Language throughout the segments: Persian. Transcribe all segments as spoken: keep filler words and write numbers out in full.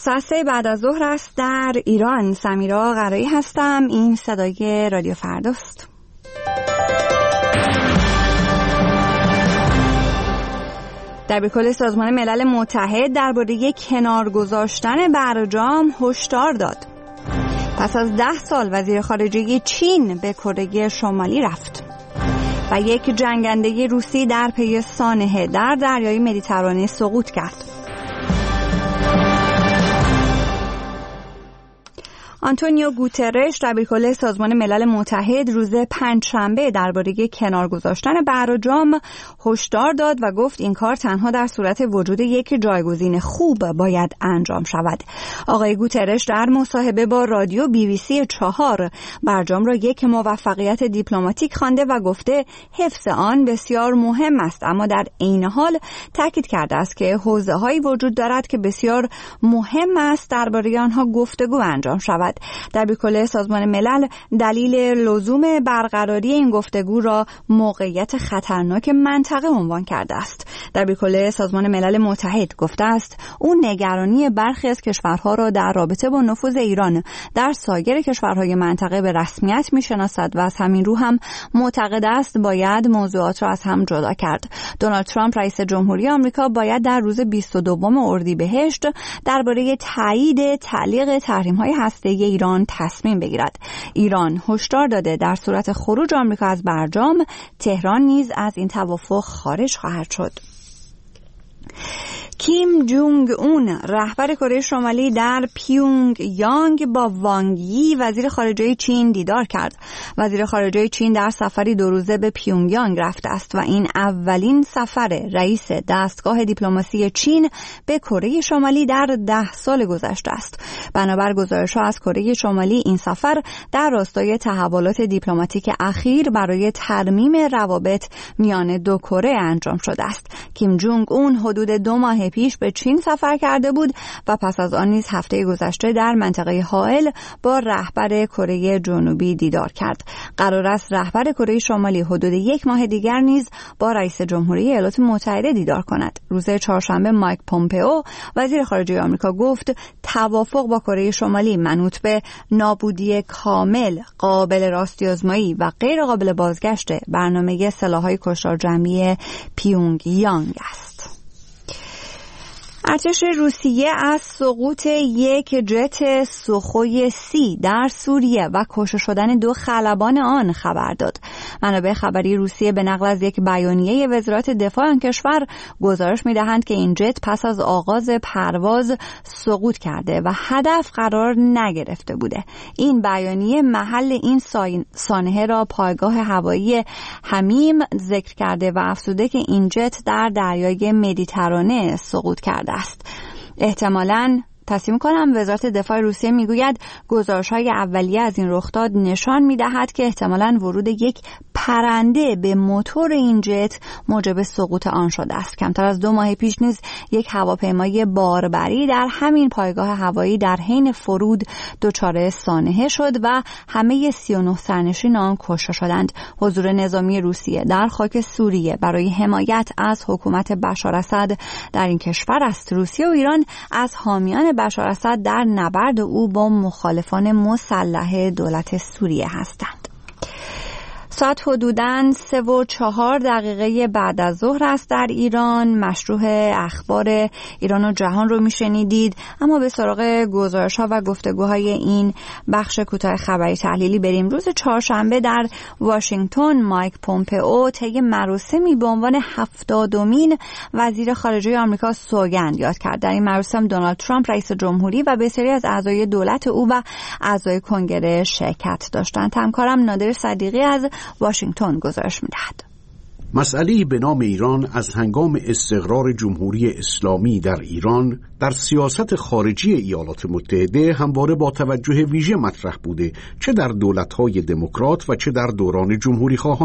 ساعت سه بعد از ظهر است در ایران. سمیرا قرایی هستم. این صدای رادیو فرداست. دبیرکل سازمان ملل متحد درباره کنار گذاشتن برجام هشدار داد. پس از ده سال وزیر خارجه چین به کره شمالی رفت و یک جنگنده روسی در پی سانحه در دریای مدیترانه سقوط کرد. آنتونیو گوترش دبیرکل سازمان ملل متحد روز پنجشنبه درباره کنار گذاشتن برجام هشدار داد و گفت این کار تنها در صورت وجود یک جایگزین خوب باید انجام شود. آقای گوترش در مصاحبه با رادیو بی بی سی چهار برجام را یک موفقیت دیپلماتیک خوانده و گفته حفظ آن بسیار مهم است، اما در عین حال تاکید کرده است که حوزه‌هایی وجود دارد که بسیار مهم است درباره آنها گفتگو انجام شود. دبیرکل سازمان ملل دلیل لزوم برقراری این گفتگو را موقعیت خطرناک منطقه عنوان کرده است. دبیرکل سازمان ملل متحد گفته است او نگرانی برخی از کشورها را در رابطه با نفوذ ایران در سایر کشورهای منطقه به رسمیت می‌شناسد و از همین رو هم معتقد است باید موضوعات را از هم جدا کرد. دونالد ترامپ رئیس جمهوری آمریکا باید در روز بیست و دوم اردیبهشت درباره تایید تعلیق تحریم‌های هسته‌ای ایران تصمیم بگیرد. ایران هشدار داده در صورت خروج آمریکا از برجام تهران نیز از این توافق خارج خواهد شد. کیم جونگ اون رهبر کره شمالی در پیونگ یانگ با وانگ یی وزیر خارجه چین دیدار کرد. وزیر خارجه چین در سفری دو روزه به پیونگ یانگ رفته است و این اولین سفر رئیس دستگاه دیپلماسی چین به کره شمالی در ده سال گذشته است. بنابر گزارش‌ها از کره شمالی این سفر در راستای تحولات دیپلماتیک اخیر برای ترمیم روابط میان دو کره انجام شده است. کیم جونگ اون حدود دو ماه پیش به چین سفر کرده بود و پس از آن نیز هفته گذشته در منطقه حائل با رهبر کره جنوبی دیدار کرد. قرار است رهبر کره شمالی حدود یک ماه دیگر نیز با رئیس جمهوری ایالات متحده دیدار کند. روز چهارشنبه مایک پومپئو وزیر خارجه آمریکا گفت توافق با کره شمالی منوط به نابودی کامل، قابل راستی‌آزمایی و غیر قابل بازگشت برنامه سلاح‌های کشتار جمعی پیونگ یانگ است. ارتش روسیه از سقوط یک جت سوخوی سی در سوریه و کشته شدن دو خلبان آن خبر داد. منابع خبری روسیه به نقل از یک بیانیه وزارت دفاع آن کشور گزارش می‌دهند که این جت پس از آغاز پرواز سقوط کرده و هدف قرار نگرفته بوده. این بیانیه محل این سانحه را پایگاه هوایی حمیم ذکر کرده و افزوده که این جت در دریای مدیترانه سقوط کرده است. احتمالاً تصمیم کنم وزارت دفاع روسیه میگوید گزارش‌های اولیه از این رخداد نشان می‌دهد که احتمالاً ورود یک پرنده به موتور این جت موجب سقوط آن شده است. کمتر از دو ماه پیش نیز یک هواپیمای باربری در همین پایگاه هوایی در حین فرود دچار سانحه شد و همه سی و نه سرنشین آن کشته شدند. حضور نظامی روسیه در خاک سوریه برای حمایت از حکومت بشار اسد در این کشور است. روسیه و ایران از حامیان بشار اسد در نبرد او با مخالفان مسلح دولت سوریه هستند. ساعت حدوداً سه و چهار دقیقه بعد از ظهر است در ایران. مشروح اخبار ایران و جهان رو میشنیدید، اما به سراغ گزارش‌ها و گفتگوهای این بخش کوتاه خبری تحلیلی بریم. روز چهارشنبه در واشنگتن مایک پومپئو طی مراسمی به عنوان هفتادمین وزیر خارجه آمریکا سوگند یاد کرد. در این مراسم دونالد ترامپ رئیس جمهوری و بسیاری از اعضای دولت او و اعضای کنگره شرکت داشتند. همکارم نادر صدیقی از واشنگتن گزارش می‌دهد. مسئله به نام ایران از هنگام استقرار جمهوری اسلامی در ایران در سیاست خارجی ایالات متحده همواره با توجه ویژه مطرح بوده، چه در دولت‌های دموکرات و چه در دوران جمهوری خواهان.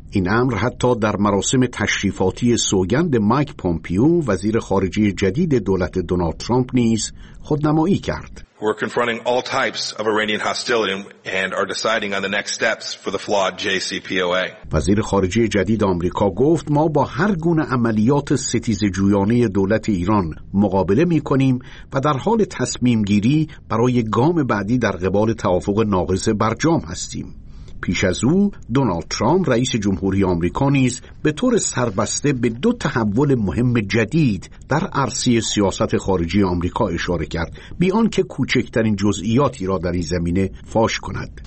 این امر حتی در مراسم تشریفاتی سوگند مایک پومپیو وزیر خارجه جدید دولت دونالد ترامپ نیز خودنمایی کرد. We're confronting all types of Iranian hostility and are deciding on the next steps for the flawed جی سی پی او ای. وزیر خارجه جدید آمریکا گفت ما با هر گونه عملیات ستیزجویانه دولت ایران مقابله می‌کنیم و در حال تصمیم گیری برای گام بعدی در قبال توافق ناقض برجام هستیم. پیش از او دونالد ترامپ رئیس جمهوری آمریکا نیز به طور سربسته به دو تحول مهم جدید در عرصه سیاست خارجی آمریکا اشاره کرد، بی آنکه کوچکترین جزئیاتی را در این زمینه فاش کند.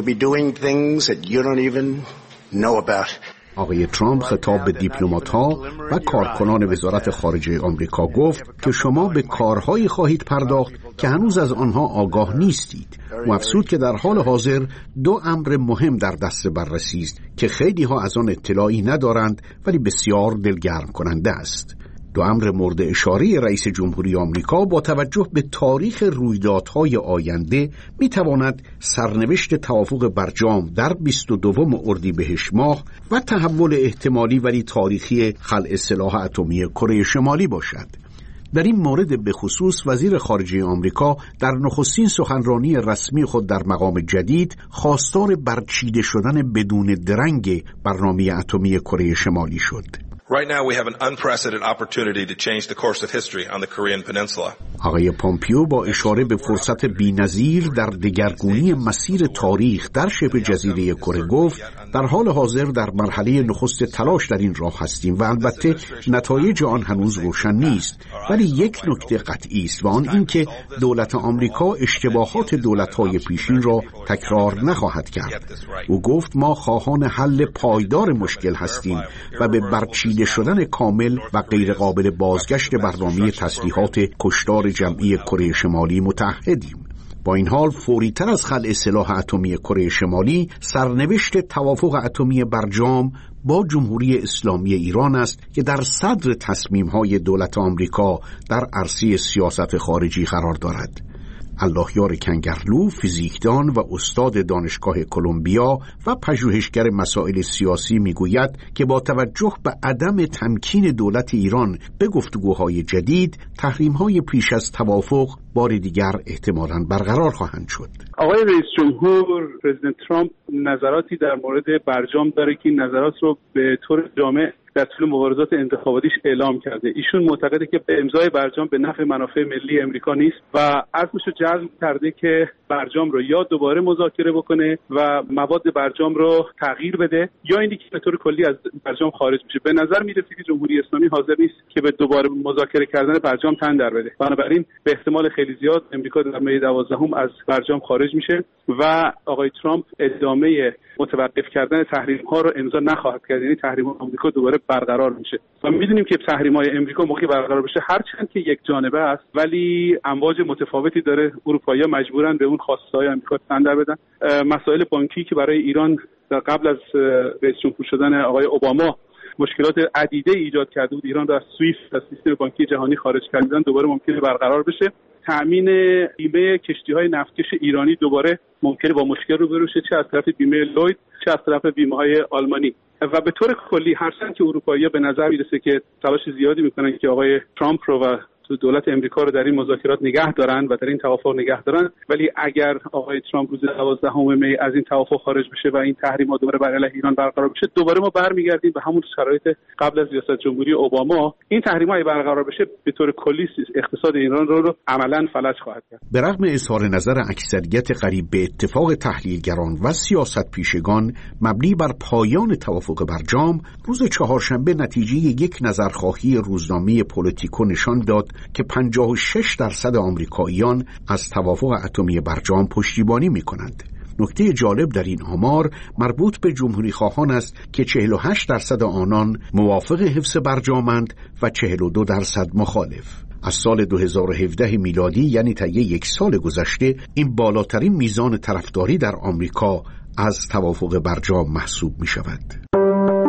آقای ترامپ خطاب به دیپلمات‌ها و کارکنان وزارت خارجه آمریکا گفت که شما به کارهایی خواهید پرداخت که هنوز از آنها آگاه نیستید. و افزود که در حال حاضر دو امر مهم در دست بررسی است که خیلی ها از آن اطلاعی ندارند ولی بسیار دلگرم کننده است. دو امر مورد اشاره رئیس جمهوری آمریکا با توجه به تاریخ رویدادهای آینده میتواند سرنوشت توافق برجام در بیست و دوم اردیبهشت ماه و تحول احتمالی ولی تاریخی خلع سلاح اتمی کره شمالی باشد. در این مورد به خصوص وزیر خارجه آمریکا در نخستین سخنرانی رسمی خود در مقام جدید خواستار برچیده شدن بدون درنگ برنامه اتمی کره شمالی شد. Right now we have an unprecedented opportunity to change the course of history on the Korean Peninsula. آقای پومپیو با اشاره به فرصت بی‌نظیر در دگرگونی مسیر تاریخ در شبه جزیره کره گفت در حال حاضر در مرحله نخست تلاش در این راه هستیم و البته نتایج آن هنوز روشن نیست، ولی یک نکته قطعی است و آن این که دولت آمریکا اشتباهات دولت‌های پیشین را تکرار نخواهد کرد. او گفت ما خواهان حل پایدار مشکل هستیم و به برچیده شدن کامل و غیر قابل بازگشت برنامه تسلیحات کشتار جمعی کره شمالی متحدیم. با این حال فوری‌تر از خلع سلاح اتمی کره شمالی سرنوشت توافق اتمی برجام با جمهوری اسلامی ایران است که در صدر تصمیم‌های دولت آمریکا در عرصه سیاست خارجی قرار دارد. اللهیار کنگرلو، فیزیکدان و استاد دانشگاه کلمبیا و پژوهشگر مسائل سیاسی میگوید که با توجه به عدم تمکین دولت ایران به گفتگوهای جدید، تحریم‌های پیش از توافق بار دیگر احتمالاً برقرار خواهند شد. آقای رئیس جمهور پرزیدنت ترامپ نظراتی در مورد برجام داره که این نظرات رو به طور جامع در طول مبارزات انتخاباتیش اعلام کرده. ایشون معتقده که به امضای برجام به نفع منافع ملی امریکا نیست و عزمش رو جزم کرده که برجام رو یا دوباره مذاکره بکنه و مواد برجام رو تغییر بده یا اینی که به طور کلی از برجام خارج میشه. به نظر میرسه که جمهوری اسلامی حاضر نیست که به دوباره مذاکره کردن برجام تن در بده. بنابراین به احتمال خیلی زیاد امریکا در می دوازدهم از برجام خارج میشه و آقای ترامپ ادامه متوقف کردن تحریم‌ها رو امضا نخواهد کرد. یعنی تحریم‌های آمریکا دوباره برقرار میشه. و می‌دونیم که تحریم‌های امریکا موقعی برقرار بشه هرچند که یک جانبه است ولی امواج متفاوتی داره. اروپایی‌ها مجبورن به اون خواسته‌های آمریکا تن در بدن. مسائل بانکی که برای ایران در قبل از رئیس جمهور شدن آقای اوباما مشکلات عدیده ایجاد کرده بود، ایران را از سویفت از سیستم بانکی جهانی خارج کردن، دوباره ممکنه برقرار بشه. تأمین بیمه کشتی‌های نفتکش ایرانی دوباره ممکنه با مشکل روبرو شه، چه از طرف بیمه لوید چه از طرف بیمه‌های آلمانی. و به طور کلی هرچند که اروپایی‌ها به نظر میرسه که تلاش زیادی میکنن که آقای ترامپ رو و دولت امریکا رو در این مذاکرات نگه دارن و در این توافق نگه دارن، ولی اگر آقای ترامپ روز دوازدهم می از این توافق خارج بشه و این تحریم‌ها دوباره بر علیه ایران برقرار بشه، دوباره ما برمیگردیم به همون شرایط قبل از ریاست جمهوری اوباما. این تحریم‌ها برقرار بشه به طور کلی اقتصاد ایران رو, رو عملاً فلج خواهد کرد. به رغم اظهار نظر اکثریت قریب به اتفاق تحلیلگران و سیاست پیشگان مبنی بر پایان توافق برجام، روز چهارشنبه نتیجه یک نظرخواهی روزنامه پولیتیکو نشان داد که پنجاه و شش درصد آمریکاییان از توافق اتمی برجام پشتیبانی می‌کنند. نکته جالب در این آمار مربوط به جمهوری خواهان است که چهل و هشت درصد آنان موافق حفظ برجامند و چهل و دو درصد مخالف. از سال دو هزار و هفده میلادی، یعنی طی یک سال گذشته، این بالاترین میزان طرفداری در آمریکا از توافق برجام محسوب می‌شود.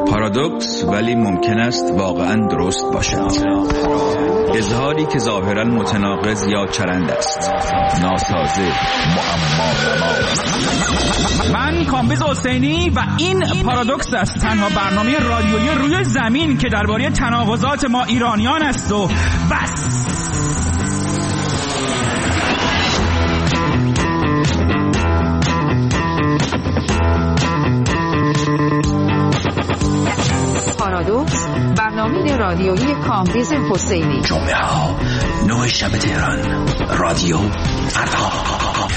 پارادوکس ولی ممکن است واقعا درست باشد. اظهاری که ظاهرا متناقض یا چرند است، ناسازه، معما. من کامبیز حسینی و این پارادوکس است، تنها برنامه رادیویی روی زمین که درباره تناقضات ما ایرانیان است و بس. پارادوکس، برنامه رادیویی کامبیز حسینی. جمعه ها نه شب تهران، رادیو فردا.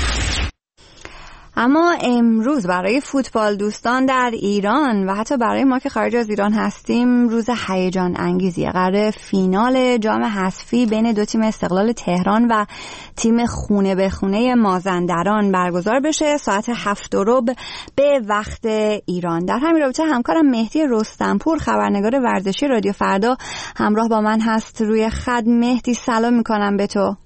اما امروز برای فوتبال دوستان در ایران و حتی برای ما که خارج از ایران هستیم روز هیجان انگیزیه. قراره فینال جام حذفی بین دو تیم استقلال تهران و تیم خونه به خونه مازندران برگزار بشه ساعت هفت و ربع به وقت ایران. در همین رابطه همکارم مهدی رستمپور خبرنگار ورزشی رادیو فردا همراه با من هست روی خط. مهدی سلام میکنم به تو.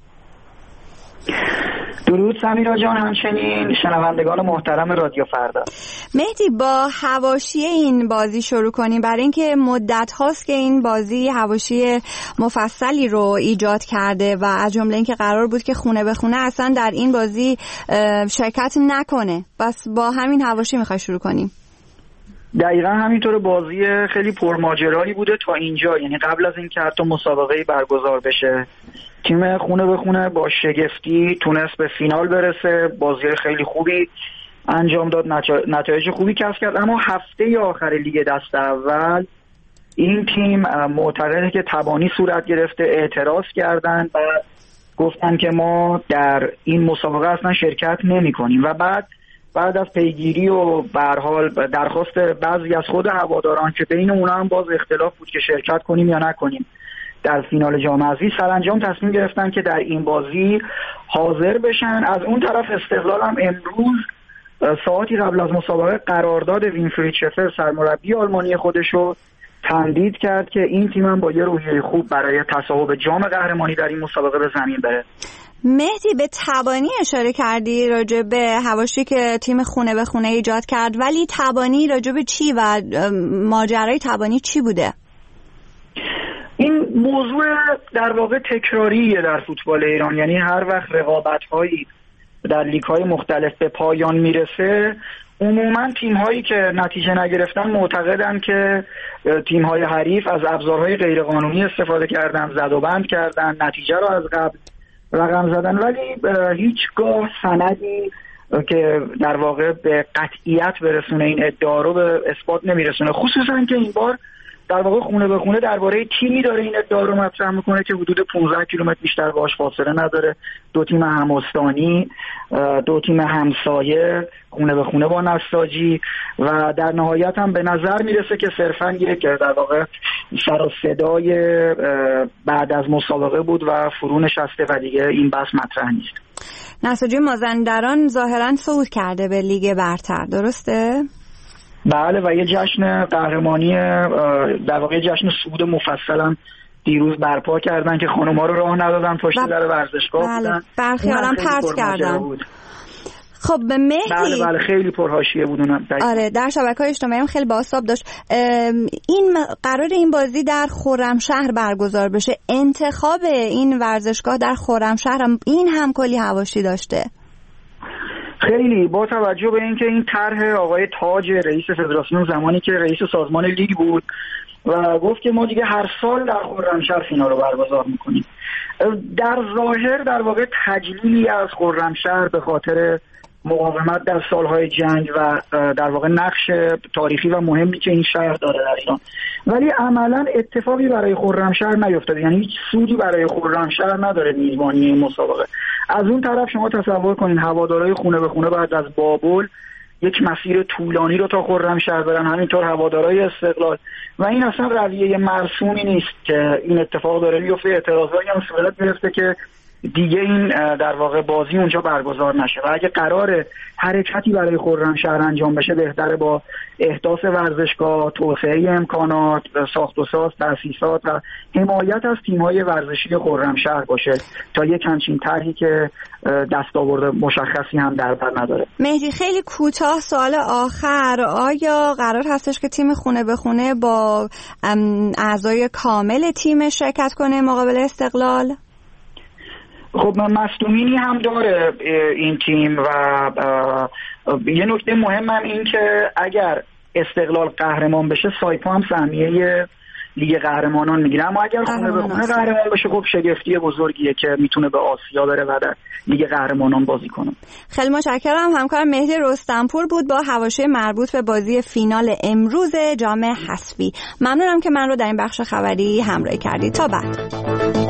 درود سمیرا جان، همچنین شنوندگان محترم رادیو فردا. مهدی، با حواشی این بازی شروع کنیم، برای اینکه مدت هاست که این بازی حواشی مفصلی رو ایجاد کرده و از جمله اینکه قرار بود که خونه به خونه اصلا در این بازی شرکت نکنه. بس با همین حواشی میخوای شروع کنیم. دقیقا همینطور. بازی خیلی پرماجرایی بوده تا اینجا، یعنی قبل از این که حتی مسابقه برگزار بشه تیم خونه به خونه با شگفتی تونست به فینال برسه، بازی خیلی خوبی انجام داد، نتایج خوبی کسب کرد. اما هفته آخر لیگ دست اول این تیم معتقده که تبانی صورت گرفته، اعتراض کردن و گفتن که ما در این مسابقه اصلا شرکت نمی کنیم و بعد بعد از پیگیری و به هر حال درخواست بعضی از خود هواداران که بین اونها هم باز اختلاف بود که شرکت کنیم یا نکنیم در فینال جام حذفی، سرانجام تصمیم گرفتن که در این بازی حاضر بشن. از اون طرف استقلال هم امروز ساعتی قبل از مسابقه قرارداد وینفرید شفر سرمربی آلمانی خودشو تمدید کرد که این تیم هم با یه روحیه خوب برای تصاحب جام قهرمانی در این مسابقه به زمین بره. مهدی، به تبانی اشاره کردی راجع به حواشی که تیم خونه به خونه ایجاد کرد، ولی تبانی راجع به چی و ماجرای تبانی چی بوده؟ این موضوع در واقع تکراریه در فوتبال ایران، یعنی هر وقت رقابت‌هایی در لیگ‌های مختلف به پایان میرسه عموماً تیم‌هایی که نتیجه نگرفتن معتقدن که تیم‌های حریف از ابزارهای غیرقانونی استفاده کردن، زد و بند کردن، نتیجه رو از قبل رقم زدن، ولی هیچگاه سندی که در واقع به قطعیت برسونه این ادعا رو به اثبات نمیرسونه. خصوصا که این بار در واقع خونه به خونه درباره تیمی داره این ادعا رو مطرح میکنه که حدود پانزده کیلومتر بیشتر باهاش فاصله نداره، دو تیم هم‌استانی، دو تیم همسایه، خونه به خونه با نساجی، و در نهایت هم به نظر میرسه که صرفا یک در واقع سر و صدای بعد از مسابقه بود و فرو نشسته و دیگه این بحث مطرح نیست. نساجی مازندران ظاهرا صعود کرده به لیگ برتر، درسته؟ بله، و یه جشن قهرمانی در واقع جشن صعود مفصل هم دیروز برپا کردن که خانم‌ها رو راه ندادن پشت در ورزشگاه بودن. بله، برخیالم پرت کردن. خب به مهدی، بله بله خیلی پرحاشیه بود اونم. آره، در شبکه‌های اجتماعی هم خیلی بازتاب داشت. این قرار این بازی در خرمشهر برگزار بشه. انتخاب این ورزشگاه در خرمشهر هم این هم کلی حواشی داشته. خیلی با توجه به اینکه این طرح آقای تاج رئیس فدراسیون زمانی که رئیس سازمان لیگ بود و گفت که ما دیگه هر سال در خرمشهر فینال رو برگزار میکنیم، در ظاهر در واقع تجلیلی از خرمشهر به خاطر مقاومت در سالهای جنگ و در واقع نقش تاریخی و مهمی که این شهر داره در ایران، ولی عملا اتفاقی برای خرمشهر نیفتاده، یعنی هیچ سودی برای خرمشهر نداره میزبانی این مسابقه. از اون طرف شما تصور کنین هوادارهای خونه به خونه بعد از بابل یک مسیر طولانی رو تا خرمشهر برن، همینطور هوادارهای استقلال، و این اصلا رویه مرسومی نیست که این اتفاق داره میفته. اعتراضایی هم صورت گرفته که دیگه این در واقع بازی اونجا برگزار نشه و اگه قراره حرکتی برای خرمشهر انجام بشه بهتره با احداث ورزشگاه، توسعه امکانات، ساخت و ساز، تأسیسات و حمایت از تیم‌های ورزشی خرمشهر باشه تا یک همچین طرحی که دستاورد مشخصی هم در بر نداره. مهدی خیلی کوتاه سوال آخر، آیا قرار هستش که تیم خونه به خونه با اعضای کامل تیم شرکت کنه مقابل استقلال؟ خب مصدومینی هم داره این تیم و یه نکته مهم هم این که اگر استقلال قهرمان بشه سایپا هم سهمیه لیگ قهرمانان میگیره، اما اگر خونه به خونه قهرمان بشه خب شگفتی بزرگیه که میتونه به آسیا بره و در لیگ قهرمانان بازی کنه. خیلی متشکرم. همکارم مهدی رستمپور بود با حواشی مربوط به بازی فینال امروز جام حذفی. ممنونم که من رو در این بخش خبری همراهی کردید. تا بعد.